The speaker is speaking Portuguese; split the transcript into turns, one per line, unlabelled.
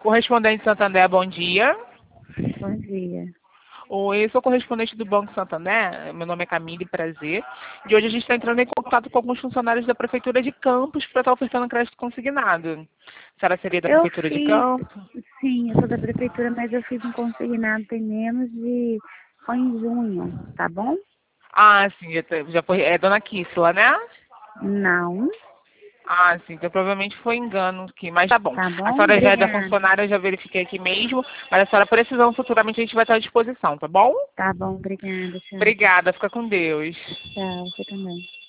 Correspondente Santander, bom dia.
Bom dia.
Oi, eu sou correspondente do Banco Santander, meu nome é Camille, prazer. E hoje a gente está entrando em contato com alguns funcionários da Prefeitura de Campos para estar ofertando crédito consignado. A senhora seria da
Eu
Prefeitura de
fiz,
Campos?
sim, eu sou da prefeitura, mas eu fiz um consignado tem menos de... Foi em junho, tá bom?
Ah, sim, já foi. É Dona Kissla, né?
Não,
Ah, sim, então provavelmente foi engano aqui, mas tá bom.
tá
A
bom?
senhora já é da
Obrigada.
funcionária, eu já verifiquei aqui mesmo, mas a senhora precisando futuramente a gente vai estar à disposição, tá bom?
Tá bom, obrigada, tchau.
Obrigada, fica com Deus.
Tchau, você também.